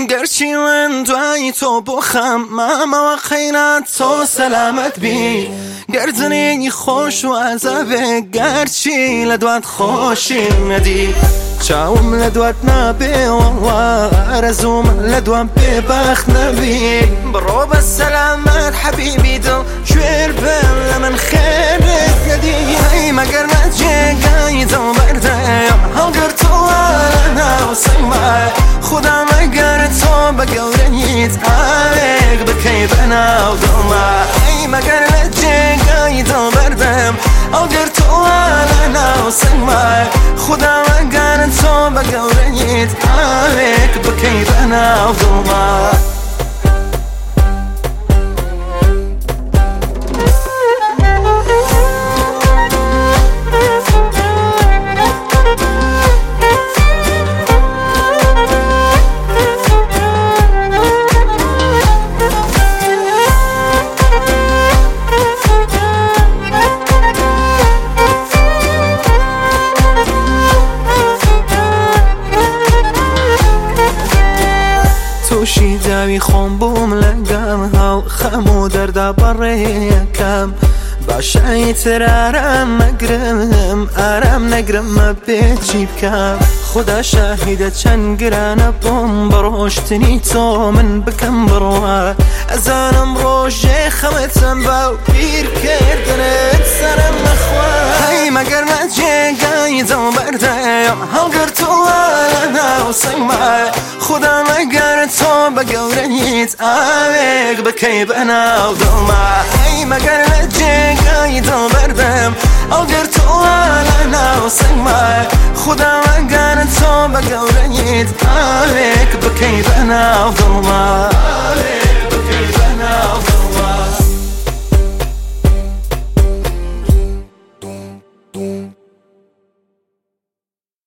گرچی من دوای تو بخم ماما خیرات تو سلامت بی گردنی خوش و عذابه گرچی لدوات خوشی ندی چاوم لدوات نبي والله رزوم لدوات ببخت نبي برو بالسلامات حبيبي دل شوير بل من خيرك ندي هاي ما قرنت جي قايد وبردايم هل قرتو انا وصيما خدا ما قرتو بقورنيت عليك بكيف انا وظلما هاي ما قرنت جي قايد وبردايم هل قرتو انا وصيما خدا ما قرتو بقورنيت عليك بكيف انا وظلما توشی داوی خۆم بووم لەگەڵ هەڵ خەم و دەردا بەڕێیەکەم باشایی تر ئارام نەگرم بێچی بکەم خدا شاهیدە چەند گرانە بۆم بە ڕۆشتنی تۆ من بکەم بڕوا ئەزانم ڕۆژێ خەمەتم باو پیرکردنت سەرم نەخوا هەی مەگەر نەجێگای دڵ بەردەیەم هەڵگرتووە لە ناو سەیما خدا مەگەر تۆ بە گەورەنیت ئاوێک بکەی بە ناو دڵما هەی مەگەر نەجێگای دڵ بەردەم هەڵگرتووە لە ناو سەیما خدا مەگەر تۆ بە گەورەنیت ئاوێک بکەی بە ناو دڵما